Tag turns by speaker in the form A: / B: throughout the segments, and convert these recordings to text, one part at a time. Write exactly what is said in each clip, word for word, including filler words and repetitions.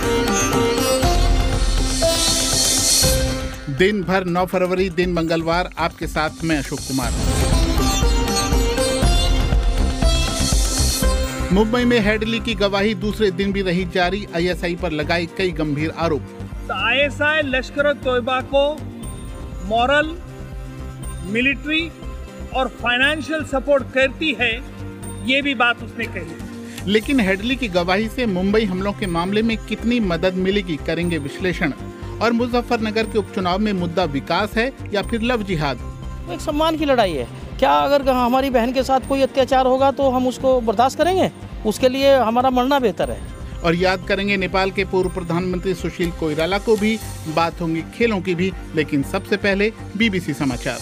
A: दिन भर नौ फरवरी दिन मंगलवार, आपके साथ मैं अशोक कुमार। मुंबई में हेडली की गवाही दूसरे दिन भी रही जारी, आईएसआई पर लगाए कई गंभीर आरोप।
B: आईएसआई लश्कर तोयबा को मॉरल, मिलिट्री और फाइनेंशियल सपोर्ट करती है, ये भी बात उसने कही।
A: लेकिन हेडली की गवाही से मुंबई हमलों के मामले में कितनी मदद मिलेगी, करेंगे विश्लेषण। और मुजफ्फरनगर के उपचुनाव में मुद्दा विकास है या फिर लव जिहाद?
C: एक सम्मान की लड़ाई है। क्या अगर हमारी बहन के साथ कोई अत्याचार होगा तो हम उसको बर्दाश्त करेंगे? उसके लिए हमारा मरना बेहतर है।
A: और याद करेंगे नेपाल के पूर्व प्रधानमंत्री सुशील कोइराला को भी, बात होंगी खेलों की भी, लेकिन सबसे पहले बीबीसी समाचार।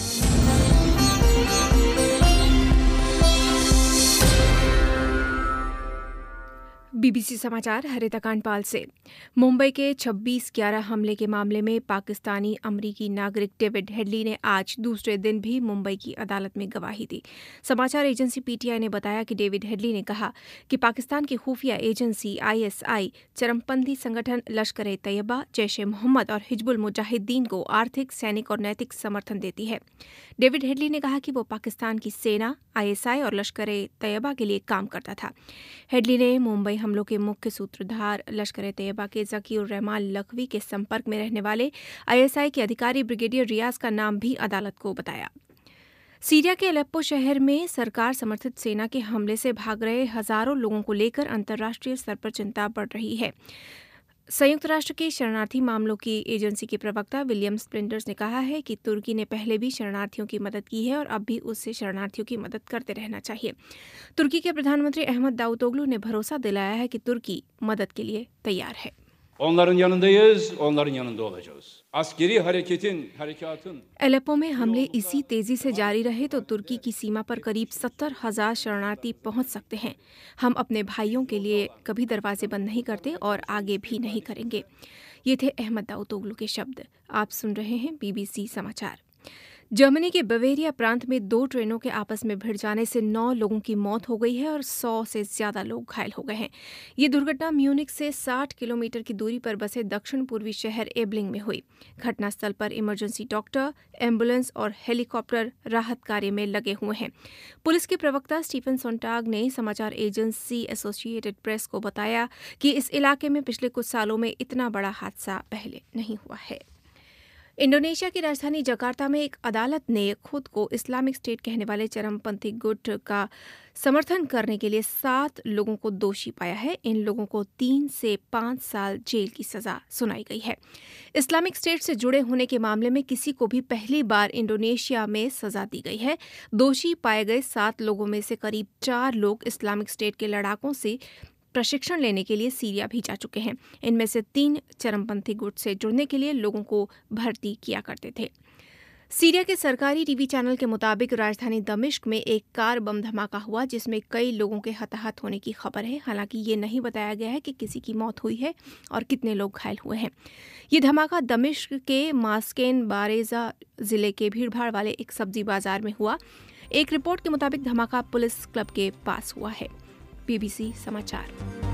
D: बीबीसी समाचार हरिता कांडपाल से। मुंबई के छब्बीस ग्यारह हमले के मामले में पाकिस्तानी अमरीकी नागरिक डेविड हेडली ने आज दूसरे दिन भी मुंबई की अदालत में गवाही दी। समाचार एजेंसी पीटीआई ने बताया कि डेविड हेडली ने कहा कि पाकिस्तान की खुफिया एजेंसी आईएसआई चरमपंथी संगठन लश्कर ए तैयबा, जैश ए मोहम्मद और हिजबुल मुजाहिदीन को आर्थिक, सैनिक और नैतिक समर्थन देती है। डेविड हेडली ने कहा कि वो पाकिस्तान की सेना, आईएसआई और लश्कर ए तैयबा के लिए काम करता था। हेडली ने मुंबई हमलों के मुख्य सूत्रधार लश्कर ए तैयबा के ज़कीउर रहमान लखवी के संपर्क में रहने वाले आईएसआई के अधिकारी ब्रिगेडियर रियाज का नाम भी अदालत को बताया। सीरिया के अलेप्पो शहर में सरकार समर्थित सेना के हमले से भाग रहे हजारों लोगों को लेकर अंतर्राष्ट्रीय स्तर पर चिंता बढ़ रही है। संयुक्त राष्ट्र की शरणार्थी मामलों की एजेंसी के प्रवक्ता विलियम स्प्लिंटर्स ने कहा है कि तुर्की ने पहले भी शरणार्थियों की मदद की है और अब भी उससे शरणार्थियों की मदद करते रहना चाहिए। तुर्की के प्रधानमंत्री अहमद दावुतोगलू ने भरोसा दिलाया है कि तुर्की मदद के लिए तैयार है।
E: Onların yanındayız, onların yanında olacağız. Askeri hareketin, harekatın
D: Aleppo में हमले इसी तेजी से जारी रहे तो तुर्की की सीमा पर करीब सत्तर हजार शरणार्थी पहुंच सकते हैं। हम अपने भाइयों के लिए कभी दरवाजे बंद नहीं करते और आगे भी नहीं करेंगे। ये थे अहमद दावुतोगलू के शब्द। आप सुन रहे हैं बीबीसी समाचार। जर्मनी के बवेरिया प्रांत में दो ट्रेनों के आपस में भिड़ जाने से नौ लोगों की मौत हो गई है और सौ से ज्यादा लोग घायल हो गए हैं। ये दुर्घटना म्यूनिख से साठ किलोमीटर की दूरी पर बसे दक्षिण पूर्वी शहर एबलिंग में हुई। घटनास्थल पर इमरजेंसी डॉक्टर, एम्बुलेंस और हेलीकॉप्टर राहत कार्य में लगे हुए हैं। पुलिस के प्रवक्ता स्टीफन सोंटाग ने समाचार एजेंसी एसोसिएटेड प्रेस को बताया कि इस इलाके में पिछले कुछ सालों में इतना बड़ा हादसा पहले नहीं हुआ है। इंडोनेशिया की राजधानी जकार्ता में एक अदालत ने खुद को इस्लामिक स्टेट कहने वाले चरमपंथी गुट का समर्थन करने के लिए सात लोगों को दोषी पाया है। इन लोगों को तीन से पांच साल जेल की सजा सुनाई गई है। इस्लामिक स्टेट से जुड़े होने के मामले में किसी को भी पहली बार इंडोनेशिया में सजा दी गई है। दोषी पाए गए सात लोगों में से करीब चार लोग इस्लामिक स्टेट के लड़ाकों से प्रशिक्षण लेने के लिए सीरिया भी जा चुके हैं। इनमें से तीन चरमपंथी गुट से जुड़ने के लिए लोगों को भर्ती किया करते थे। सीरिया के सरकारी टीवी चैनल के मुताबिक राजधानी दमिश्क में एक कार बम धमाका हुआ जिसमें कई लोगों के हताहत होने की खबर है। हालांकि ये नहीं बताया गया है कि किसी की मौत हुई है और कितने लोग घायल हुए हैं। ये धमाका दमिश्क के मास्केन बारेजा जिले के भीड़भाड़ वाले एक सब्जी बाजार में हुआ। एक रिपोर्ट के मुताबिक धमाका पुलिस क्लब के पास हुआ है। बीबीसी समाचार।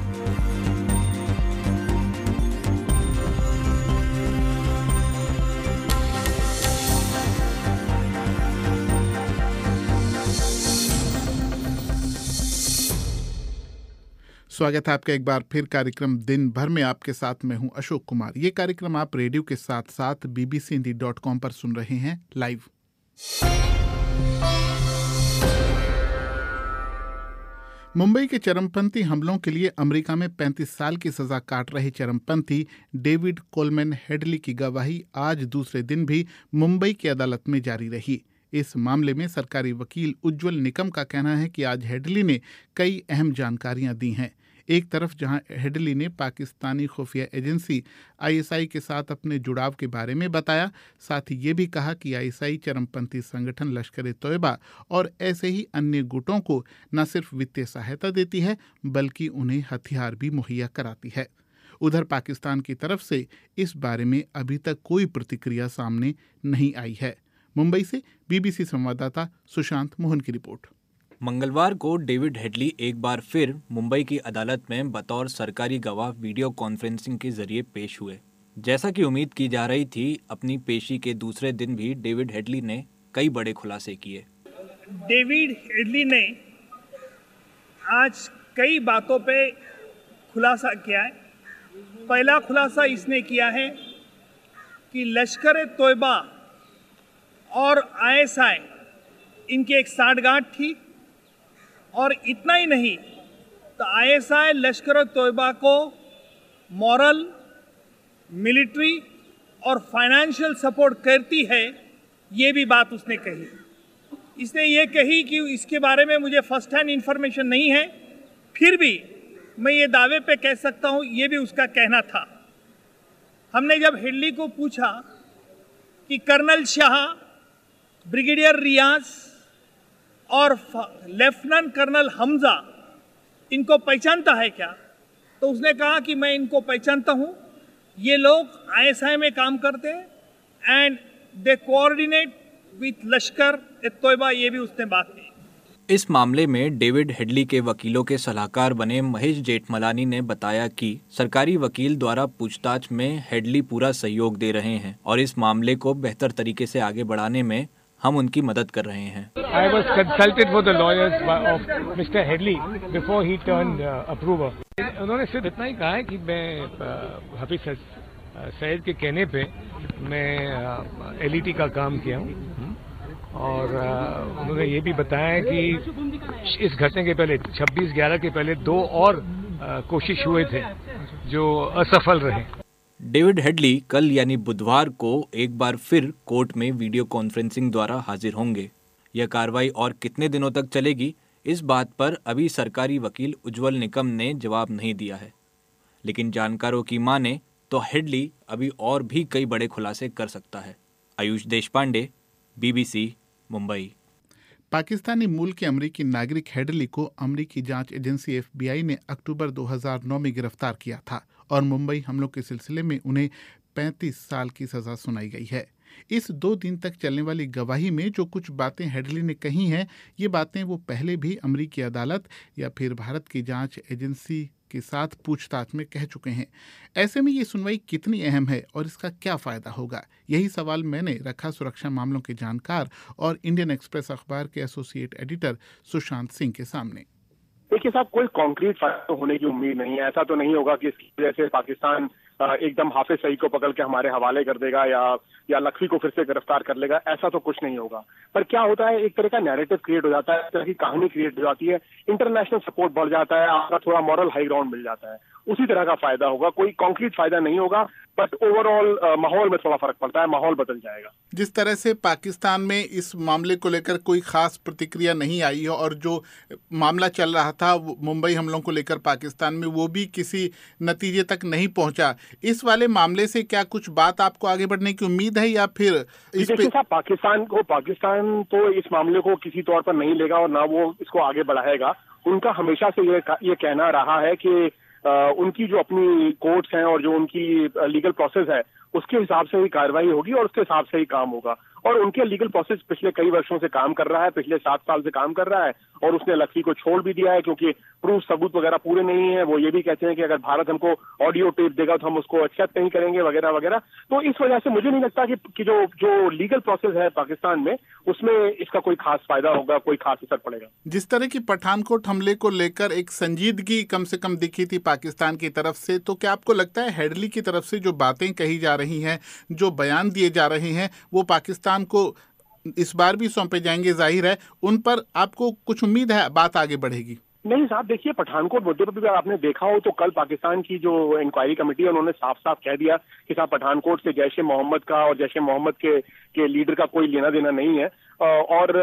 A: स्वागत है आपका एक बार फिर कार्यक्रम दिन भर में। आपके साथ मैं हूं अशोक कुमार। ये कार्यक्रम आप रेडियो के साथ साथ बीबीसी हिंदी डॉट कॉम पर सुन रहे हैं लाइव। मुंबई के चरमपंथी हमलों के लिए अमेरिका में पैंतीस साल की सजा काट रहे चरमपंथी डेविड कोलमैन हेडली की गवाही आज दूसरे दिन भी मुंबई की अदालत में जारी रही। इस मामले में सरकारी वकील उज्ज्वल निकम का कहना है कि आज हेडली ने कई अहम जानकारियां दी हैं। एक तरफ जहां हेडली ने पाकिस्तानी खुफिया एजेंसी आईएसआई के साथ अपने जुड़ाव के बारे में बताया, साथ ही ये भी कहा कि आईएसआई चरमपंथी संगठन लश्कर ए तोयबा और ऐसे ही अन्य गुटों को न सिर्फ वित्तीय सहायता देती है बल्कि उन्हें हथियार भी मुहैया कराती है। उधर पाकिस्तान की तरफ से इस बारे में अभी तक कोई प्रतिक्रिया सामने नहीं आई है। मुंबई से बीबीसी संवाददाता सुशांत मोहन की रिपोर्ट।
F: मंगलवार को डेविड हेडली एक बार फिर मुंबई की अदालत में बतौर सरकारी गवाह वीडियो कॉन्फ्रेंसिंग के जरिए पेश हुए। जैसा कि उम्मीद की जा रही थी, अपनी पेशी के दूसरे दिन भी डेविड हेडली ने कई बड़े खुलासे किए।
B: डेविड हेडली ने आज कई बातों पे खुलासा किया है। पहला खुलासा इसने किया है कि लश्कर तोयबा और आईएसआई इनकी एक साठगांठ थी, और इतना ही नहीं तो आईएसआई लश्कर तोयबा को मॉरल, मिलिट्री और फाइनेंशियल सपोर्ट करती है, ये भी बात उसने कही। इसने ये कही कि इसके बारे में मुझे फर्स्ट हैंड इंफॉर्मेशन नहीं है, फिर भी मैं ये दावे पे कह सकता हूँ, ये भी उसका कहना था। हमने जब हेडली को पूछा कि कर्नल शाह, ब्रिगेडियर रियाज और लेफ्टिनेंट कर्नल हमजा इनको पहचानता है क्या, तो उसने कहा कि मैं इनको पहचानता हूँ, ये लोग आईएसआई में काम करते हैं एंड दे कोऑर्डिनेट विथ लश्कर तोयबा, ये भी उसने बात की।
F: इस मामले में डेविड हेडली के वकीलों के सलाहकार बने महेश जेठमलानी ने बताया कि सरकारी वकील द्वारा पूछताछ में हेडली पूरा सहयोग दे रहे हैं और इस मामले को बेहतर तरीके से आगे बढ़ाने में हम उनकी मदद कर रहे हैं।
G: I was consulted for the lawyers of mister Headley before he turned uh, approver. उन्होंने सिर्फ इतना ही कहा है कि मैं uh, हाफिज सईद के कहने पे मैं एलईटी uh, का काम किया हूँ, और uh, उन्होंने ये भी बताया कि इस घटना के पहले छब्बीस ग्यारह के पहले दो और uh, कोशिश हुए थे जो असफल रहे।
F: डेविड हेडली कल यानी बुधवार को एक बार फिर कोर्ट में वीडियो कॉन्फ्रेंसिंग द्वारा हाजिर होंगे। यह कार्रवाई और कितने दिनों तक चलेगी, इस बात पर अभी सरकारी वकील उज्ज्वल निकम ने जवाब नहीं दिया है, लेकिन जानकारों की माने तो हेडली अभी और भी कई बड़े खुलासे कर सकता है। आयुष देशपांडे, बीबीसी, मुंबई।
A: पाकिस्तानी मूल के अमरीकी नागरिक हेडली को अमरीकी जांच एजेंसी एफबीआई ने अक्टूबर दो हज़ार नौ में गिरफ्तार किया था और मुंबई हमलों के सिलसिले में उन्हें पैंतीस साल की सजा सुनाई गई है। इस दो दिन तक चलने वाली गवाही में जो कुछ बातें हेडली ने कही हैं, ये बातें वो पहले भी अमरीकी अदालत या फिर भारत की जांच एजेंसी के साथ पूछताछ में कह चुके हैं। ऐसे में ये सुनवाई कितनी अहम है और इसका क्या फायदा होगा, यही सवाल मैंने रखा सुरक्षा मामलों के जानकार और इंडियन एक्सप्रेस अखबार के एसोसिएट एडिटर सुशांत सिंह के सामने।
H: देखिए साहब, कोई कॉन्क्रीट फायदा होने की उम्मीद नहीं है। ऐसा तो नहीं होगा कि इसकी वजह से पाकिस्तान एकदम हाफिज सईद को पकड़ के हमारे हवाले कर देगा या या लखवी को फिर से गिरफ्तार कर लेगा, ऐसा तो कुछ नहीं होगा। पर क्या होता है, एक तरह का नैरेटिव क्रिएट हो जाता है, एक तरह की कहानी क्रिएट हो जाती है, इंटरनेशनल सपोर्ट बढ़ जाता है, आपका थोड़ा मॉरल हाई ग्राउंड मिल जाता है, उसी तरह का फायदा होगा। कोई कॉन्क्रीट फायदा नहीं होगा, बट ओवरऑल माहौल में थोड़ा फर्क पड़ता है, माहौल बदल जाएगा।
A: जिस तरह से पाकिस्तान में इस मामले को लेकर कोई खास प्रतिक्रिया नहीं आई है और जो मामला चल रहा था मुंबई हमलों को लेकर पाकिस्तान में, वो भी किसी नतीजे तक नहीं पहुंचा, इस वाले मामले से क्या कुछ बात आपको आगे बढ़ने की उम्मीद है या फिर इस पे... साहब,
H: पाकिस्तान को पाकिस्तान तो इस मामले को किसी तौर पर नहीं लेगा और ना वो इसको आगे बढ़ाएगा। उनका हमेशा से ये ये कहना रहा है कि आ, उनकी जो अपनी कोर्ट्स हैं और जो उनकी लीगल प्रोसेस है उसके हिसाब से ही कार्रवाई होगी और उसके हिसाब से ही काम होगा। और उनके लीगल प्रोसेस पिछले कई वर्षों से काम कर रहा है, पिछले सात साल से काम कर रहा है, और उसने लखवी को छोड़ भी दिया है क्योंकि प्रूफ सबूत वगैरह पूरे नहीं है। वो ये भी कहते हैं कि अगर भारत हमको ऑडियो टेप देगा तो हम उसको एक्सेप्ट नहीं करेंगे वगैरह वगैरह। तो इस वजह से मुझे नहीं लगता कि, कि जो जो लीगल प्रोसेस है पाकिस्तान में उसमें इसका कोई खास फायदा होगा, कोई खास असर पड़ेगा।
A: जिस तरह की पठानकोट हमले को लेकर एक संजीदगी कम से कम दिखी थी पाकिस्तान की तरफ से, तो क्या आपको लगता है हेडली की तरफ से जो बातें कही जा रही हैं, जो बयान दिए जा रहे हैं, वो पाकिस्तान को इस बार भी सौंपे जाएंगे? जाहिर है उन पर आपको कुछ उम्मीद है बात आगे बढ़ेगी?
H: नहीं साहब, देखिए पठानकोट मुद्दे पर भी आपने देखा हो तो कल पाकिस्तान की जो इंक्वायरी कमेटी है उन्होंने साफ साफ कह दिया कि साहब पठानकोट से जैश ए मोहम्मद का और जैश ए मोहम्मद के के लीडर का कोई लेना देना नहीं है। और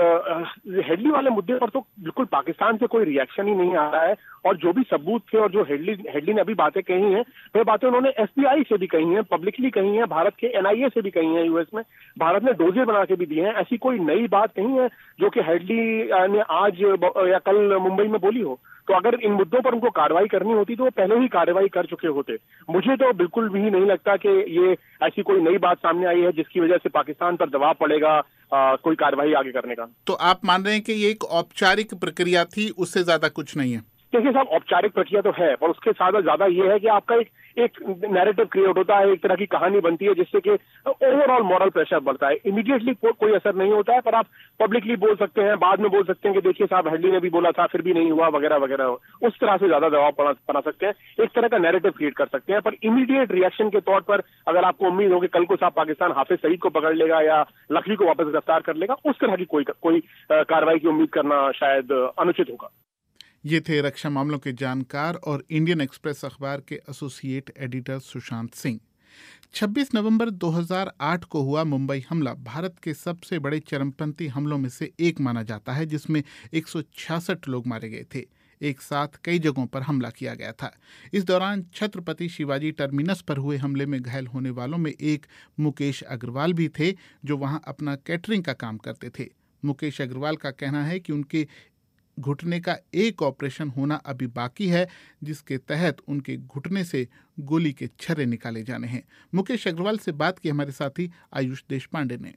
H: हेडली वाले मुद्दे पर तो बिल्कुल पाकिस्तान से कोई रिएक्शन ही नहीं आ रहा है। और जो भी सबूत थे और जो हेडली हेडली ने अभी बातें कही हैं, वह बातें उन्होंने एफबीआई से भी कही हैं, पब्लिकली कही हैं, भारत के एनआईए से भी कही हैं, यूएस में भारत ने डोजे बना के भी दिए हैं। ऐसी कोई नई बात नहीं है जो कि हेडली ने आज या कल मुंबई में बोली हो। तो अगर इन मुद्दों पर उनको कार्रवाई करनी होती तो वो पहले ही कार्रवाई कर चुके होते। मुझे तो बिल्कुल भी नहीं लगता कि ये ऐसी कोई नई बात सामने आई है जिसकी वजह से पाकिस्तान पर दबाव पड़ेगा, आ, कोई कार्रवाई आगे करने का।
A: तो आप मान रहे हैं कि ये एक औपचारिक प्रक्रिया थी, उससे ज्यादा कुछ नहीं है?
H: देखिए साहब, औपचारिक प्रक्रिया तो है, पर उसके साथ ज्यादा ये है कि आपका एक एक नैरेटिव क्रिएट होता है, एक तरह की कहानी बनती है, जिससे कि ओवरऑल मॉरल प्रेशर बढ़ता है। इमीडिएटली को, कोई असर नहीं होता है, पर आप पब्लिकली बोल सकते हैं, बाद में बोल सकते हैं कि देखिए साहब हेडली ने भी बोला था, फिर भी नहीं हुआ, वगैरह वगैरह। उस तरह से ज्यादा दबाव बना बना सकते हैं, एक तरह का नैरेटिव क्रिएट कर सकते हैं। पर इमीडिएट रिएक्शन के तौर पर अगर आपको उम्मीद हो कि कल को साहब पाकिस्तान हाफिज सईद को पकड़ लेगा या लखवी को वापस गिरफ्तार कर लेगा, उस तरह की कोई कोई कार्रवाई की उम्मीद करना शायद अनुचित होगा।
A: ये थे रक्षा मामलों के जानकार और इंडियन एक्सप्रेस अखबार के एसोसिएट एडिटर सुशांत सिंह। छब्बीस नवंबर दो हज़ार आठ को हुआ मुंबई हमला भारत के सबसे बड़े चरमपंथी हमलों में से एक माना जाता है, जिसमें एक सौ छियासठ लोग मारे गए थे। एक साथ कई जगहों पर हमला किया गया था। इस दौरान छत्रपति शिवाजी टर्मिनस पर हुए हमले में घायल होने वालों में एक मुकेश अग्रवाल भी थे, जो वहां अपना कैटरिंग का काम करते थे। मुकेश अग्रवाल का कहना है कि उनके घुटने का एक ऑपरेशन होना अभी बाकी है, जिसके तहत उनके घुटने से गोली के छर्रे निकाले जाने हैं। मुकेश अग्रवाल से बात की हमारे साथी आयुष देशपांडे ने।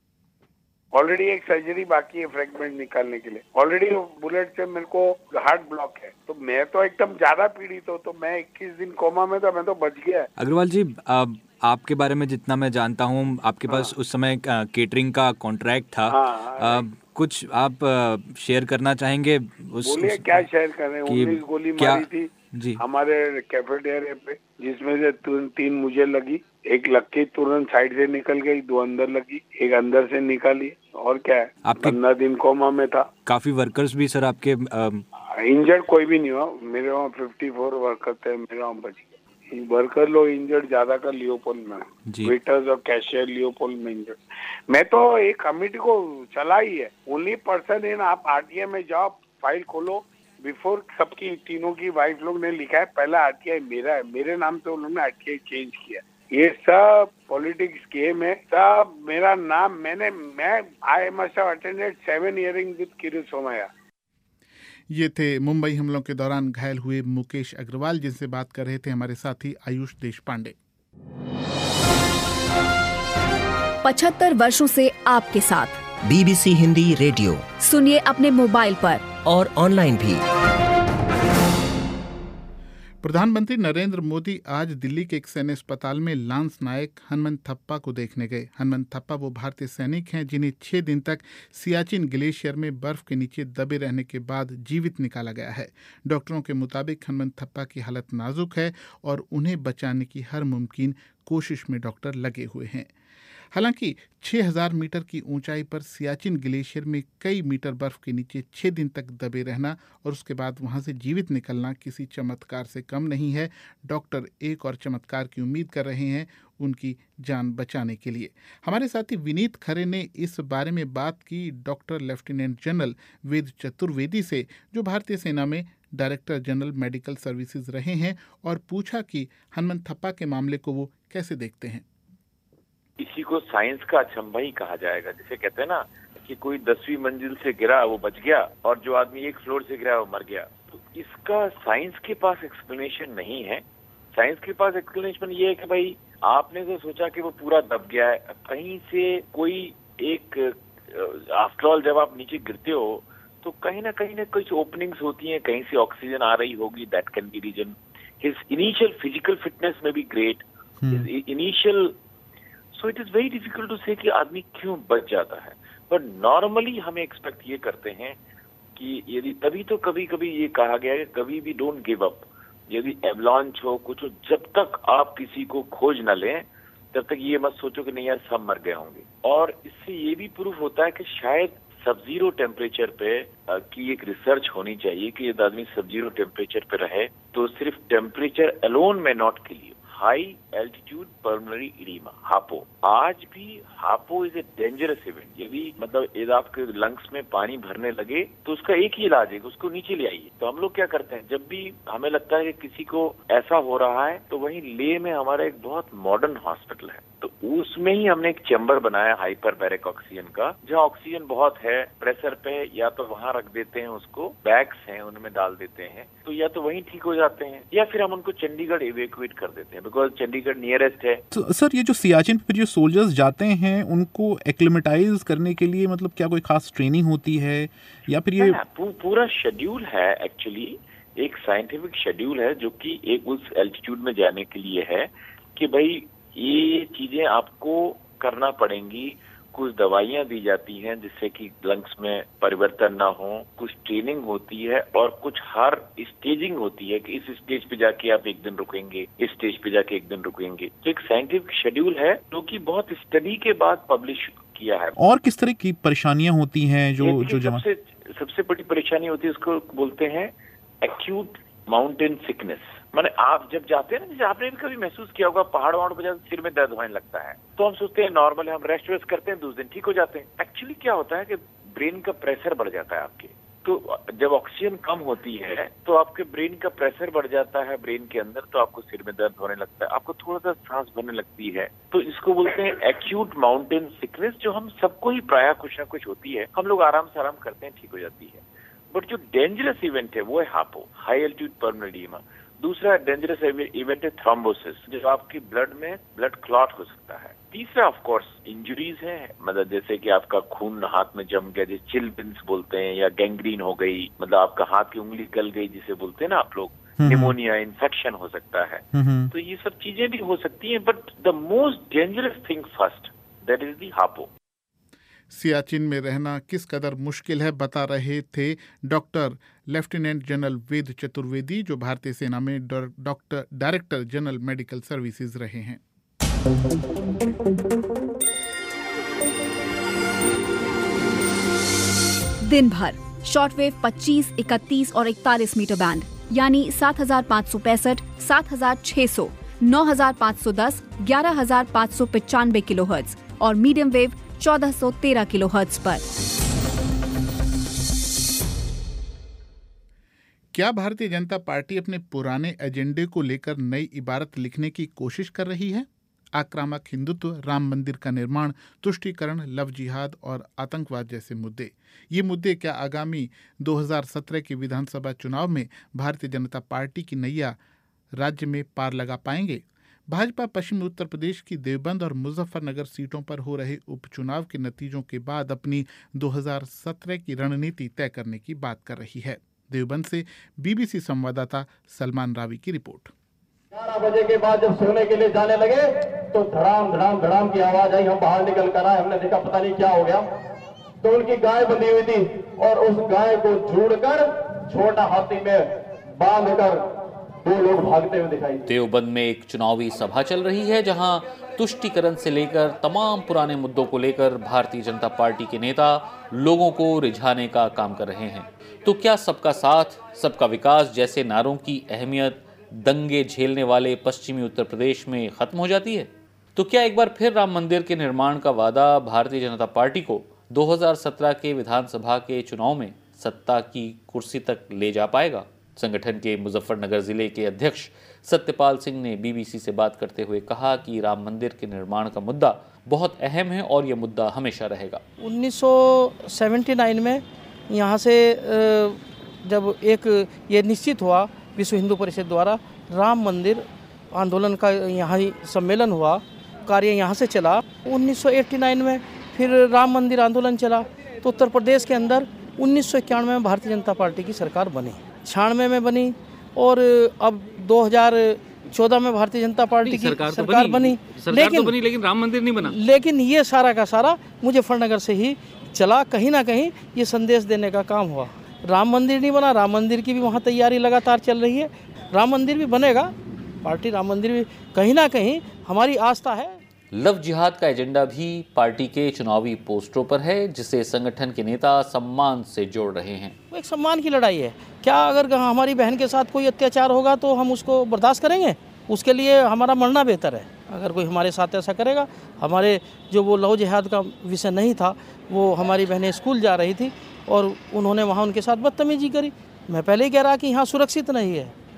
I: ऑलरेडी एक सर्जरी बाकी है फ्रैगमेंट निकालने के लिए। ऑलरेडी बुलेट से मेरे को हार्ट ब्लॉक है, तो मैं तो एकदम ज्यादा पीड़ित हूँ। तो मैं इक्कीस दिन कोमा में था, मैं तो बच गया।
F: अग्रवाल जी, अब आपके बारे में जितना मैं जानता हूँ, आपके हाँ। पास उस समय केटरिंग का कॉन्ट्रैक्ट था। हाँ, आ, कुछ आप शेयर करना चाहेंगे? उस
I: बोलिए, क्या शेयर कर रहे हैं? उन्नीस गोली मारी थी
F: जी
I: हमारे कैफेटेरिया पे, जिसमें से तीन मुझे लगी, एक लक्की तुरंत साइड से निकल गई, दो अंदर लगी, एक अंदर से निकाली। और क्या है, पंद्रह दिन कोमा में था। काफी वर्कर्स भी सर आपके इंजर्ड कोई भी नहीं हुआ। मेरे वहाँ फिफ्टी फोर वर्कर थे, मेरे वहाँ बच गए। वर्कर लोग इंजर्ड ज्यादा कर लियोपोल में, वेटर्स और कैशियर लियोपोल में इंजर्ड। मैं तो एक कमेटी को चला ही है, ओनली पर्सन इन। आप आरटीआई में जाओ, फाइल खोलो, बिफोर सबकी तीनों की वाइफ लोग ने लिखा है पहला आरटीआई मेरा है, मेरे नाम से उन्होंने आरटीआई चेंज किया। ये सब पॉलिटिक्स गेम है, सब मेरा नाम मैंने मैं I must have attended seven hearing with Kirit Somaiya.
A: ये थे मुंबई हमलों के दौरान घायल हुए मुकेश अग्रवाल, जिनसे बात कर रहे थे हमारे साथी आयुष देशपांडे।
J: पचहत्तर वर्षों से आपके साथ
K: बीबीसी हिंदी रेडियो
J: सुनिए अपने मोबाइल पर
K: और ऑनलाइन भी।
A: प्रधानमंत्री नरेंद्र मोदी आज दिल्ली के एक सैन्य अस्पताल में लांस नायक हनुमंत थप्पा को देखने गए। हनुमंत थप्पा वो भारतीय सैनिक हैं जिन्हें छह दिन तक सियाचिन ग्लेशियर में बर्फ के नीचे दबे रहने के बाद जीवित निकाला गया है। डॉक्टरों के मुताबिक हनुमंत थप्पा की हालत नाजुक है और उन्हें बचाने की हर मुमकिन कोशिश में डॉक्टर लगे हुए हैं। हालांकि छह हज़ार मीटर की ऊंचाई पर सियाचिन ग्लेशियर में कई मीटर बर्फ के नीचे छह दिन तक दबे रहना और उसके बाद वहां से जीवित निकलना किसी चमत्कार से कम नहीं है। डॉक्टर एक और चमत्कार की उम्मीद कर रहे हैं उनकी जान बचाने के लिए। हमारे साथी विनीत खरे ने इस बारे में बात की doctor lieutenant general Ved Chaturvedi से, जो भारतीय सेना में डायरेक्टर जनरल मेडिकल सर्विसेज रहे हैं, और पूछा कि हनुमंत थप्पा के मामले को वो कैसे देखते हैं।
L: इसी को साइंस का अचंभा ही कहा जाएगा। जैसे कहते हैं ना कि कोई दसवीं मंजिल से गिरा वो बच गया और जो आदमी एक फ्लोर से गिरा वो मर गया। तो इसका साइंस के पास एक्सप्लेनेशन नहीं है। साइंस के पास एक्सप्लेनेशन ये है कि भाई आपने तो सोचा कि वो पूरा दब गया है, कहीं से कोई एक, आफ्टर ऑल जब आप नीचे गिरते हो तो कहीं ना कहीं ना कुछ ओपनिंग्स होती हैं, कहीं से ऑक्सीजन आ रही होगी, that can be reason. His initial physical fitness में be great, his initial, so it is very difficult to say कि आदमी क्यों बच जाता है। पर नॉर्मली हमें एक्सपेक्ट ये करते हैं कि यदि, तभी तो कभी कभी ये कहा गया है कि कभी भी डोंट गिव अप। यदि एवलांच हो कुछ हो, जब तक आप किसी को खोज न लें तब तक ये मत सोचो कि नहीं यार सब मर गए होंगे। और इससे ये भी प्रूफ होता है कि शायद सब जीरो टेम्परेचर पे की एक रिसर्च होनी चाहिए कि यदि आदमी सब जीरो टेम्परेचर पे रहे तो सिर्फ टेम्परेचर अलोन में not kill you. High altitude pulmonary edema, HAPO, आज भी HAPO is a dangerous event. यदि मतलब यदि आपके लंग्स में पानी भरने लगे तो उसका एक ही इलाज है, उसको नीचे ले आइए। तो हम लोग क्या करते हैं, जब भी हमें लगता है कि किसी को ऐसा हो रहा है तो वहीं लेह में हमारा एक बहुत मॉडर्न हॉस्पिटल है, तो उसमें ही हमने एक चैम्बर बनाया हाइपरबैरिक ऑक्सीजन का, जहाँ ऑक्सीजन बहुत है प्रेशर पे, या तो वहाँ रख देते हैं उसको, बैग्स हैं उनमें डाल देते हैं, तो या तो वहीं ठीक हो जाते हैं या फिर हम उनको चंडीगढ़ इवैक्यूएट कर देते हैं, बिकॉज चंडीगढ़ नियरेस्ट है।
M: तो सर ये जो सियाचिन पे जो सोल्जर्स जाते हैं उनको एक्लिमेटाइज करने के लिए मतलब क्या कोई खास ट्रेनिंग होती है या फिर ये
L: पूरा शेड्यूल है? एक्चुअली एक साइंटिफिक शेड्यूल है जो कि एक उस एल्टीट्यूड में जाने के लिए है कि भाई ये चीजें आपको करना पड़ेंगी। कुछ दवाइयां दी जाती हैं जिससे कि लंग्स में परिवर्तन ना हो, कुछ ट्रेनिंग होती है और कुछ हर स्टेजिंग होती है कि इस स्टेज पे जाके आप एक दिन रुकेंगे, इस स्टेज पे जाके एक दिन रुकेंगे। तो एक साइंटिफिक शेड्यूल है जो कि बहुत स्टडी के बाद पब्लिश किया है।
M: और किस तरह की परेशानियां होती हैं जो जो जमा
L: सबसे सबसे बड़ी परेशानी होती है, उसको बोलते हैं एक्यूट माउंटेन सिकनेस। माने आप जब जाते हैं ना, जैसे आपने भी कभी महसूस किया होगा पहाड़ वहाड़ पर जाकर सिर में दर्द होने लगता है, तो हम सोचते हैं नॉर्मल है, हम रेस्ट वेस्ट करते हैं, दूसरे दिन ठीक हो जाते हैं। एक्चुअली क्या होता है कि ब्रेन का प्रेशर बढ़ जाता है आपके, तो जब ऑक्सीजन कम होती है तो आपके ब्रेन का प्रेशर बढ़ जाता है ब्रेन के अंदर, तो आपको सिर में दर्द होने लगता है, आपको थोड़ा सा सांस भरने लगती है। तो इसको बोलते हैं एक्यूट माउंटेन सिकनेस, जो हम सबको ही प्रायः कुछ ना कुछ होती है, हम लोग आराम से आराम करते हैं, ठीक हो जाती है। बट जो डेंजरस इवेंट है वो है HAPO, high altitude pulmonary edema. दूसरा डेंजरस इवेंट है थ्रोम्बोसिस, जो आपकी ब्लड में ब्लड क्लॉट हो सकता है। तीसरा ऑफ कोर्स इंजरीज है, मतलब जैसे कि आपका खून हाथ में जम गया, जैसे चिलबिन्स बोलते हैं, या गैंग्रीन हो गई, मतलब आपका हाथ की उंगली गल गई जिसे बोलते हैं ना आप लोग, निमोनिया इन्फेक्शन हो सकता है। तो ये सब चीजें भी हो सकती हैं, but the most dangerous thing first that is the HAPO.
A: Siachen में रहना किस कदर मुश्किल है बता रहे थे doctor lieutenant general Ved Chaturvedi, जो भारतीय सेना में doctor director general medical services रहे हैं।
J: दिन भर शॉर्टवेव पच्चीस, इकतीस और इकतालीस मीटर बैंड यानी सात हजार पाँच सौ पैंसठ, सात हजार छह सौ, नौ हजार पाँच सौ दस, ग्यारह हजार पाँच सौ पचानवे किलोहर्ट्ज और मीडियम वेव चौदह सौ तेरह किलोहर्ट्ज पर।
A: क्या भारतीय जनता पार्टी अपने पुराने एजेंडे को लेकर नई इबारत लिखने की कोशिश कर रही है? आक्रामक हिंदुत्व, राम मंदिर का निर्माण, तुष्टीकरण, लव जिहाद और आतंकवाद जैसे मुद्दे। ये मुद्दे क्या आगामी दो हज़ार सत्रह के विधानसभा चुनाव में भारतीय जनता पार्टी की नैया राज्य में पार लगा पाएंगे? भाजपा पश्चिमी उत्तर प्रदेश की देवबंद और मुजफ्फरनगर सीटों पर हो रहे उपचुनाव के नतीजों के बाद अपनी दो हज़ार सत्रह की रणनीति तय करने की बात कर रही है। देवबंद से बीबीसी संवाददाता सलमान रावी की रिपोर्ट।
N: ग्यारह बजे के बाद जब सोने के लिए जाने लगे तो धड़ाम धड़ाम धड़ाम की आवाज आई। हम बाहर निकल कर आए, हमने देखा पता नहीं क्या हो गया, तो उनकी गाय बंधी हुई थी और उस गाय को जोड़कर छोटा हाथी में बांधकर दो लोग भागते हुए दिखाई।
O: देवबंद में एक चुनावी सभा चल रही है जहां तुष्टीकरण से लेकर तमाम पुराने मुद्दों को लेकर भारतीय जनता पार्टी के नेता लोगों को रिझाने का काम कर रहे हैं। तो क्या सबका साथ, सबका विकास जैसे नारों की अहमियत दंगे झेलने वाले पश्चिमी उत्तर प्रदेश में खत्म हो जाती है? तो क्या एक बार फिर राम मंदिर के निर्माण का वादा भारतीय जनता पार्टी को दो हज़ार सत्रह के विधानसभा के चुनाव में सत्ता की कुर्सी तक ले जा पाएगा? संगठन के मुजफ्फरनगर जिले के अध्यक्ष सत्यपाल सिंह ने बीबीसी से बात करते हुए कहा कि राम मंदिर के निर्माण का मुद्दा बहुत अहम है और यह मुद्दा हमेशा रहेगा।
C: उन्नीस सौ उन्यासी में यहाँ से जब एक ये निश्चित हुआ विश्व हिंदू परिषद द्वारा, राम मंदिर आंदोलन का यहाँ ही सम्मेलन हुआ, कार्य यहाँ से चला। उन्नीस सौ नवासी में फिर राम मंदिर आंदोलन चला, तो उत्तर प्रदेश के अंदर उन्नीस सौ इक्यानवे में भारतीय जनता पार्टी की सरकार बनी, छियानवे में बनी और अब दो हज़ार चौदह में भारतीय जनता पार्टी की सरकार, सरकार बनी, बनी,
O: सरकार
C: लेकिन,
O: तो बनी लेकिन राम मंदिर नहीं बना।
C: लेकिन ये सारा का सारा मुजफ्फरनगर से ही चला। कहीं ना कहीं ये संदेश देने का काम हुआ। राम मंदिर नहीं बना, राम मंदिर की भी वहाँ तैयारी लगातार चल रही है, राम मंदिर भी बनेगा, पार्टी राम मंदिर भी कहीं ना कहीं हमारी आस्था है।
O: लव जिहाद का एजेंडा भी पार्टी के चुनावी पोस्टरों पर है, जिसे संगठन के नेता सम्मान से जोड़ रहे हैं।
C: वो एक सम्मान की लड़ाई है। क्या अगर हमारी बहन के साथ कोई अत्याचार होगा तो हम उसको बर्दाश्त करेंगे? उसके लिए हमारा मरना बेहतर है। अगर कोई हमारे साथ ऐसा करेगा, हमारे जो वो लव जिहाद का विषय नहीं था, वो हमारी बहनें स्कूल जा रही थी और उन्होंने वहाँ उनके साथ बदतमीजी करी। मैं पहले ही कह रहा कि यहाँ सुरक्षित नहीं है,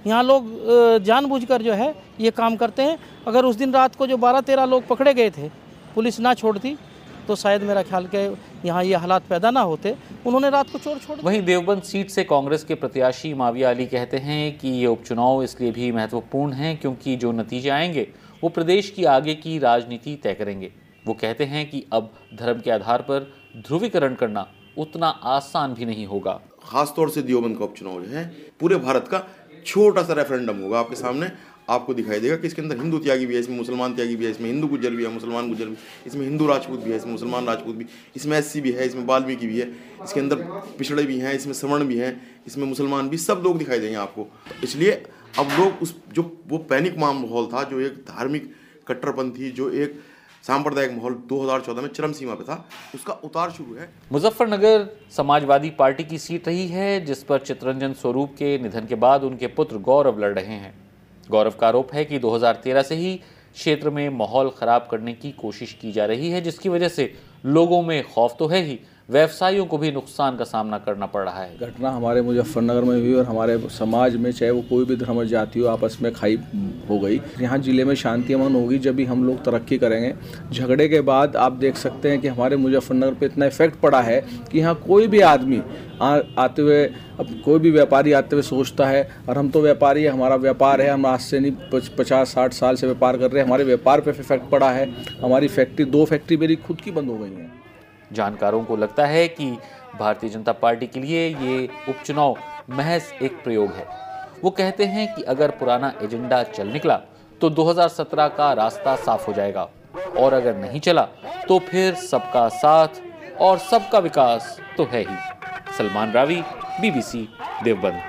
C: यहाँ लोग जानबूझकर जो है ये काम करते हैं। अगर उस दिन रात को जो बारह तेरह लोग पकड़े गए थे, पुलिस ना छोड़ती तो शायद मेरा ख्याल के यहाँ ये हालात पैदा ना होते। उन्होंने रात को चोर छोड़।
O: वहीं देवबंद सीट से कांग्रेस के प्रत्याशी माविया अली कहते हैं कि ये उपचुनाव इसलिए भी महत्वपूर्ण हैं क्योंकि जो नतीजे आएंगे वो प्रदेश की आगे की राजनीति तय करेंगे। वो कहते हैं कि अब धर्म के आधार पर ध्रुवीकरण करना उतना आसान भी नहीं होगा।
P: खासतौर से देवबंद का उपचुनाव जो है पूरे भारत का छोटा सा रेफरेंडम होगा। आपके सामने आपको दिखाई देगा कि इसके अंदर हिंदू त्यागी भी है, इसमें मुसलमान त्यागी भी है, इसमें हिंदू गुज्जर भी है, मुसलमान गुज्जर भी, इसमें हिंदू राजपूत भी है, इसमें मुसलमान राजपूत भी, इसमें एससी भी है, इसमें वाल्मीकि भी है, इसके अंदर पिछड़े भी हैं, इसमें सवर्ण भी हैं, इसमें मुसलमान भी, सब लोग दिखाई देंगे आपको। इसलिए अब लोग उस जो वो पैनिक माहौल था, जो एक धार्मिक कट्टरपंथी, जो एक सांप्रदायिक माहौल दो हज़ार चौदह में चरम सीमा पे था, उसका उतार शुरू है।
O: मुजफ्फरनगर समाजवादी पार्टी की सीट रही है जिस पर चितरंजन स्वरूप के निधन के बाद उनके पुत्र गौरव लड़ रहे हैं। गौरव का आरोप है कि दो हज़ार तेरह से ही क्षेत्र में माहौल खराब करने की कोशिश की जा रही है, जिसकी वजह से लोगों में खौफ तो है ही, व्यवसायियों को भी नुकसान का सामना करना पड़ रहा है।
Q: घटना हमारे मुजफ्फरनगर में हुई और हमारे समाज में, चाहे वो कोई भी धर्म जाति हो, आपस में खाई हो गई। यहाँ जिले में शांति अमन होगी जब भी हम लोग तरक्की करेंगे। झगड़े के बाद आप देख सकते हैं कि हमारे मुजफ्फरनगर पे इतना इफेक्ट पड़ा है कि यहाँ कोई भी आदमी आ, आते हुए अब कोई भी व्यापारी आते हुए सोचता है, और हम तो व्यापारी है, हमारा व्यापार है, हम आज से नहीं पचास साठ साल से व्यापार कर रहे हैं, हमारे व्यापार पे इफेक्ट पड़ा है। हमारी फैक्ट्री, दो फैक्ट्री मेरी खुद की बंद हो गई हैं।
O: जानकारों को लगता है कि भारतीय जनता पार्टी के लिए ये उपचुनाव महज एक प्रयोग है। वो कहते हैं कि अगर पुराना एजेंडा चल निकला तो दो हज़ार सत्रह का रास्ता साफ हो जाएगा, और अगर नहीं चला तो फिर सबका साथ और सबका विकास तो है ही। Salman Ravi, BBC, Deoband.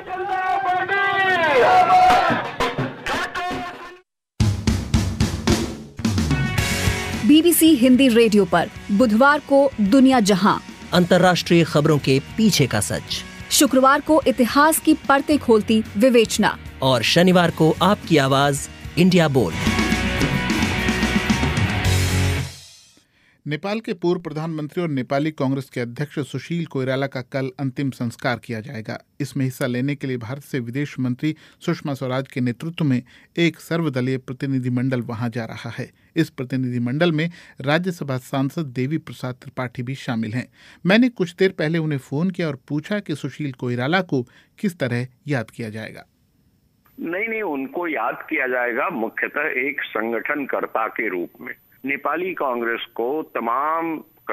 J: BBC Hindi radio पर बुधवार को दुनिया जहां,
K: अंतर्राष्ट्रीय खबरों के पीछे का सच,
J: शुक्रवार को इतिहास की परतें खोलती विवेचना,
K: और शनिवार को आपकी आवाज इंडिया बोल।
A: नेपाल के पूर्व प्रधानमंत्री और नेपाली कांग्रेस के अध्यक्ष सुशील कोइराला का कल अंतिम संस्कार किया जाएगा। इसमें हिस्सा लेने के लिए भारत से विदेश मंत्री सुषमा स्वराज के नेतृत्व में एक सर्वदलीय प्रतिनिधिमंडल वहां जा रहा है। इस प्रतिनिधिमंडल में राज्यसभा सांसद देवी प्रसाद त्रिपाठी भी शामिल हैं। मैंने कुछ देर पहले उन्हें फोन किया और पूछा कि सुशील कोइराला को किस तरह याद किया जाएगा।
R: नहीं नहीं उनको याद किया जाएगा मुख्यतः एक संगठनकर्ता के रूप में। नेपाली कांग्रेस को तमाम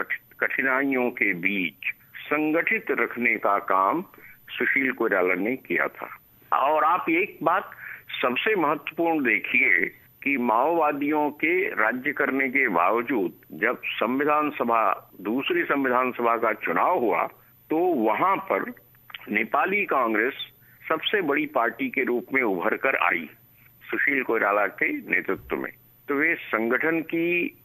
R: कठिनाइयों के बीच संगठित रखने का काम सुशील कोइराला ने किया था। और आप एक बात सबसे महत्वपूर्ण देखिए कि माओवादियों के राज्य करने के बावजूद जब संविधान सभा, दूसरी संविधान सभा का चुनाव हुआ तो वहां पर नेपाली कांग्रेस सबसे बड़ी पार्टी के रूप में उभर कर आई सुशील कोइराला के नेतृत्व में। तो वे संगठन की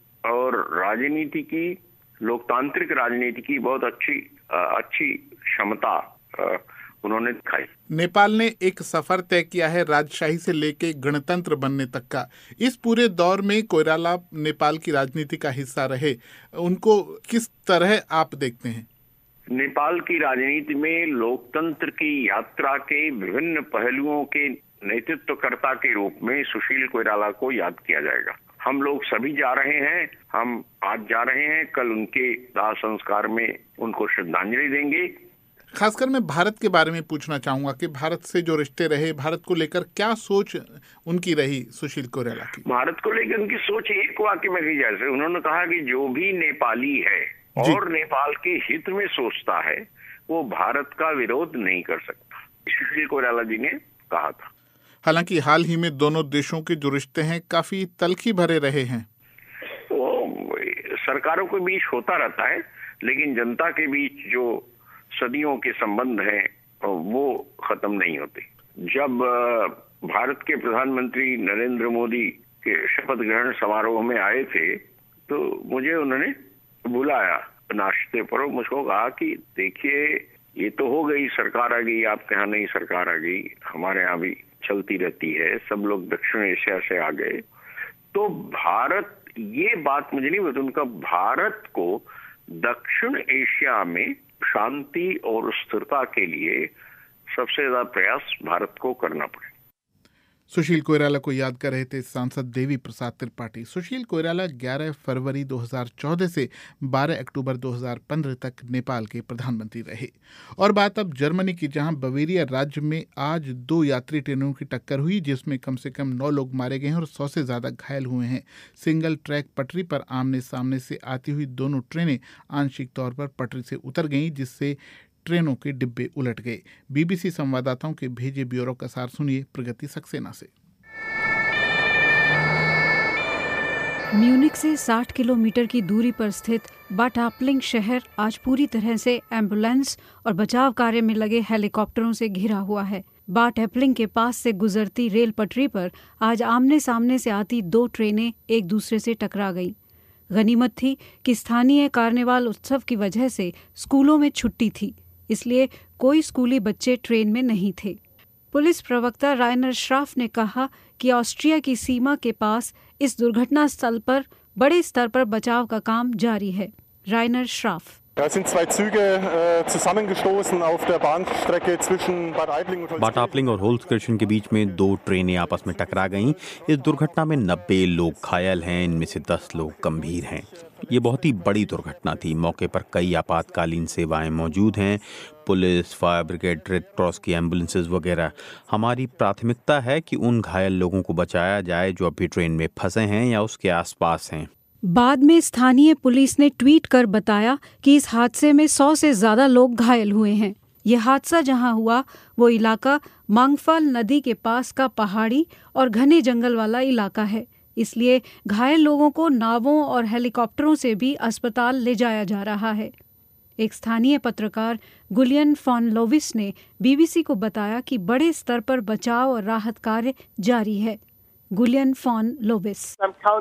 R: और राजनीति की, लोकतांत्रिक राजनीति की बहुत अच्छी अच्छी क्षमता उन्होंने दिखाई।
A: नेपाल ने एक सफर तय किया है राजशाही से लेके गणतंत्र बनने तक का। इस पूरे दौर में कोइराला नेपाल की राजनीति का हिस्सा रहे, उनको किस तरह आप देखते हैं?
R: नेपाल की राजनीति में लोकतंत्र की यात्रा के विभिन्न पहलुओं के नेतृत्वकर्ता के रूप में सुशील कोइराला को याद किया जाएगा। हम लोग सभी जा रहे हैं, हम आज जा रहे हैं, कल उनके दाह संस्कार में उनको श्रद्धांजलि देंगे।
A: खासकर मैं भारत के बारे में पूछना चाहूंगा कि भारत से जो रिश्ते रहे, भारत को लेकर क्या सोच उनकी रही सुशील कोइराला की?
R: भारत को लेकर उनकी सोच एक वाक्य में थी, जैसे उन्होंने कहा कि जो भी नेपाली है और नेपाल के हित में सोचता है वो भारत का विरोध नहीं कर सकता, सुशील कोइराला जी ने कहा था।
A: हालांकि हाल ही में दोनों देशों के जो रिश्ते हैं काफी तलखी भरे रहे हैं।
R: वो सरकारों के बीच होता रहता है, लेकिन जनता के बीच जो सदियों के संबंध हैं वो खत्म नहीं होते। जब भारत के प्रधानमंत्री नरेंद्र मोदी के शपथ ग्रहण समारोह में आए थे तो मुझे उन्होंने बुलाया नाश्ते पर, मुझको कहा कि देखिए ये तो हो गई, सरकार आ गई, आपके यहाँ नहीं सरकार आ गई, हमारे यहाँ भी चलती रहती है, सब लोग दक्षिण एशिया से आ गए। तो भारत, ये बात मुझे नहीं पता, उनका भारत को दक्षिण एशिया में शांति और स्थिरता के लिए सबसे ज्यादा प्रयास भारत को करना पड़े।
A: सुशील कोइराला को याद कर रहे थे सांसद देवी प्रसाद त्रिपाठी। सुशील कोइराला ग्यारह फरवरी दो हज़ार चौदह से बारह अक्टूबर दो हज़ार पंद्रह तक नेपाल के प्रधानमंत्री रहे। और बात अब जर्मनी की, जहां बवेरिया राज्य में आज दो यात्री ट्रेनों की टक्कर हुई, जिसमें कम से कम नौ लोग मारे गए हैं और सौ से ज्यादा घायल हुए हैं। सिंगल ट्रैक पटरी पर आमने सामने से आती हुई दोनों ट्रेनें आंशिक तौर पर पटरी से उतर गईं, जिससे ट्रेनों के डिब्बे उलट गए। बीबीसी संवाददाताओं के भेजे ब्यूरो का सार सुनिए प्रगति सक्सेना से।
S: म्यूनिख से साठ किलोमीटर की दूरी पर स्थित बाटाप्लिंग शहर आज पूरी तरह से एम्बुलेंस और बचाव कार्य में लगे हेलीकॉप्टरों से घिरा हुआ है। बाटाप्लिंग के पास से गुजरती रेल पटरी पर आज आमने सामने से आती दो ट्रेनें एक दूसरे से टकरा गईं। गनीमत थी कि स्थानीय कार्निवाल उत्सव की वजह से स्कूलों में छुट्टी थी, इसलिए कोई स्कूली बच्चे ट्रेन में नहीं थे। पुलिस प्रवक्ता राइनर श्राफ ने कहा कि ऑस्ट्रिया की सीमा के पास इस दुर्घटना स्थल पर बड़े स्तर पर बचाव का काम जारी है। राइनर श्राफ
T: बाटाप्लिंग और होल्स्किर्chen के बीच में दो ट्रेनें आपस में टकरा गईं। इस दुर्घटना में नब्बे लोग घायल हैं, इनमें से दस लोग गंभीर हैं। ये बहुत ही बड़ी दुर्घटना थी। मौके पर कई आपातकालीन सेवाएं मौजूद हैं, police, fire brigade, red cross की एम्बुलेंसेज वगैरह। हमारी प्राथमिकता है कि उन घायल लोगों को बचाया जाए जो अभी ट्रेन में फंसे हैं या उसके आसपास हैं।
S: बाद में स्थानीय पुलिस ने ट्वीट कर बताया कि इस हादसे में सौ से ज्यादा लोग घायल हुए हैं। यह हादसा जहां हुआ वो इलाका मांगफाल नदी के पास का पहाड़ी और घने जंगल वाला इलाका है, इसलिए घायल लोगों को नावों और हेलीकॉप्टरों से भी अस्पताल ले जाया जा रहा है। एक स्थानीय पत्रकार गुलियन फॉन लोविस ने बीबीसी को बताया कि बड़े स्तर पर बचाव और राहत कार्य जारी है। गुलियन फॉन लोविस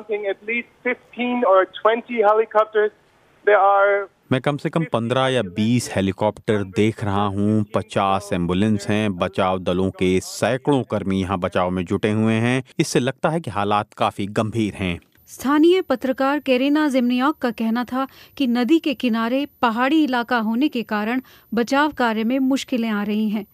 T: मैं कम से कम पंद्रह या बीस हेलीकॉप्टर देख रहा हूँ, पचास एम्बुलेंस हैं, बचाव दलों के सैकड़ों कर्मी यहाँ बचाव में जुटे हुए हैं। इससे लगता है कि हालात काफी गंभीर हैं।
S: स्थानीय पत्रकार केरिना जिम्नियॉक का कहना था कि नदी के किनारे पहाड़ी इलाका होने के कारण बचाव कार्य में मुश्किलें आ रही हैं।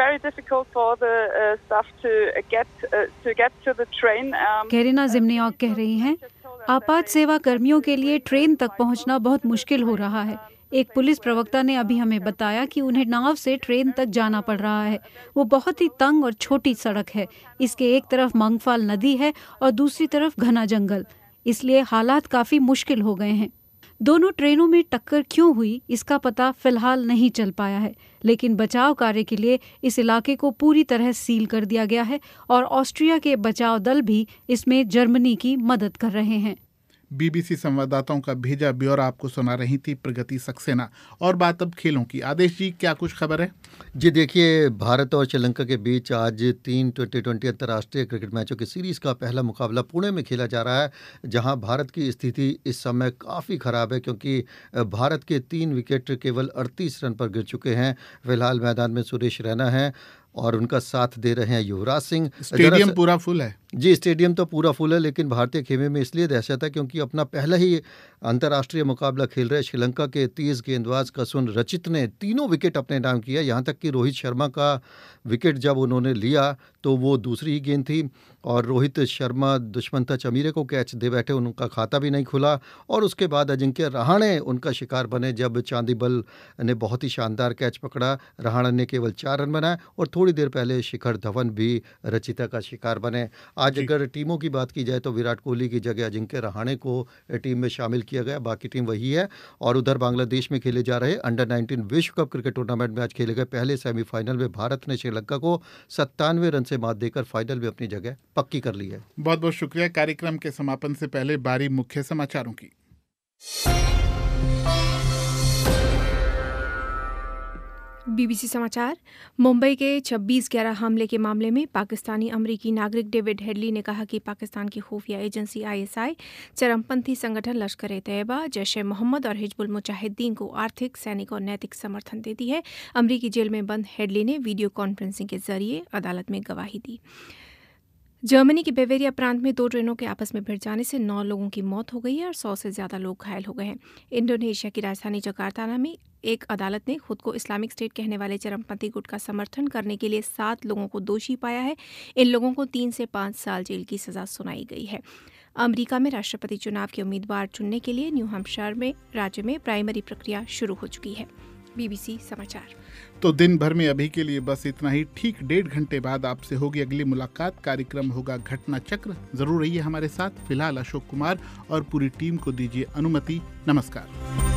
S: केरिना जिम्नियॉक कह रही हैं, आपात सेवा कर्मियों के लिए ट्रेन तक पहुंचना बहुत मुश्किल हो रहा है। एक पुलिस प्रवक्ता ने अभी हमें बताया कि उन्हें नाव से ट्रेन तक जाना पड़ रहा है। वो बहुत ही तंग और छोटी सड़क है। इसके एक तरफ मांगफाल नदी है और दूसरी तरफ घना जंगल, इसलिए हालात काफी मुश्किल हो गए हैं। दोनों ट्रेनों में टक्कर क्यों हुई इसका पता फिलहाल नहीं चल पाया है, लेकिन बचाव कार्य के लिए इस इलाके को पूरी तरह सील कर दिया गया है और ऑस्ट्रिया के बचाव दल भी इसमें जर्मनी की मदद कर रहे हैं।
A: बीबीसी संवाददाताओं का भेजा ब्यौरा आपको सुना रही थी प्रगति सक्सेना। और बात अब खेलों की। आदेश जी, क्या कुछ खबर है?
U: जी देखिए, भारत और श्रीलंका के बीच आज तीन ट्वेंटी ट्वेंटी अंतर्राष्ट्रीय क्रिकेट मैचों की सीरीज का पहला मुकाबला पुणे में खेला जा रहा है, जहां भारत की स्थिति इस समय काफ़ी ख़राब है, क्योंकि भारत के तीन विकेट केवल अड़तीस रन पर गिर चुके हैं। फिलहाल मैदान में सुरेश रैना है और उनका साथ दे रहे हैं युवराज सिंह।
A: स्टेडियम पूरा फुल है।
U: जी, स्टेडियम तो पूरा फुल है, लेकिन भारतीय खेमे में इसलिए दहशत है क्योंकि अपना पहला ही अंतर्राष्ट्रीय मुकाबला खेल रहे श्रीलंका के तेज गेंदबाज कसुन रचित ने तीनों विकेट अपने नाम किया। यहाँ तक कि रोहित शर्मा का विकेट जब उन्होंने लिया तो वो दूसरी ही गेंद थी और रोहित शर्मा दुष्मंता चमीरे को कैच दे बैठे, उनका खाता भी नहीं खुला। और उसके बाद अजिंक्य रहाणे उनका शिकार बने जब चांदीबल ने बहुत ही शानदार कैच पकड़ा। रहाणे ने केवल चार रन बनाए और थोड़ी देर पहले शिखर धवन भी रचिता का शिकार बने। आज अगर टीमों की बात की जाए तो विराट कोहली की जगह अजिंक्य रहाणे को टीम में शामिल किया गया, बाकी टीम वही है। और उधर बांग्लादेश में खेले जा रहे अंडर नाइनटीन विश्व कप क्रिकेट टूर्नामेंट में आज खेले गए पहले सेमीफाइनल में भारत ने श्रीलंका को सत्तानवे रन से मात देकर फाइनल में अपनी जगह पक्की कर ली है।
A: बहुत बहुत शुक्रिया। कार्यक्रम के समापन से पहले बारी मुख्य समाचारों की।
D: बीबीसी समाचार। मुंबई के छब्बीस ग्यारह हमले के मामले में पाकिस्तानी अमरीकी नागरिक डेविड हेडली ने कहा कि पाकिस्तान की खुफिया एजेंसी आईएसआई चरमपंथी संगठन लश्कर ए तैयबा, जैश ए मोहम्मद और हिजबुल मुजाहिदीन को आर्थिक, सैनिक और नैतिक समर्थन देती है। अमरीकी जेल में बंद हेडली ने वीडियो कॉन्फ्रेंसिंग के जरिए अदालत में गवाही दी। जर्मनी के बेवेरिया प्रांत में दो ट्रेनों के आपस में भिड़ जाने से नौ लोगों की मौत हो गई है और सौ से ज्यादा लोग घायल हो गए हैं। इंडोनेशिया की राजधानी जकार्ता में एक अदालत ने खुद को इस्लामिक स्टेट कहने वाले चरमपंथी गुट का समर्थन करने के लिए सात लोगों को दोषी पाया है। इन लोगों को तीन से पाँच साल जेल की सजा सुनाई गई है। अमेरिका में राष्ट्रपति चुनाव के उम्मीदवार चुनने के लिए न्यू हैम्पशायर में राज्य में प्राइमरी प्रक्रिया शुरू हो चुकी है। बीबीसी समाचार।
A: तो दिन भर में अभी के लिए बस इतना ही। ठीक डेढ़ घंटे बाद आपसे होगी अगली मुलाकात। कार्यक्रम होगा घटना चक्र। जरूर रहिए हमारे साथ। फिलहाल अशोक कुमार और पूरी टीम को दीजिए अनुमति। नमस्कार।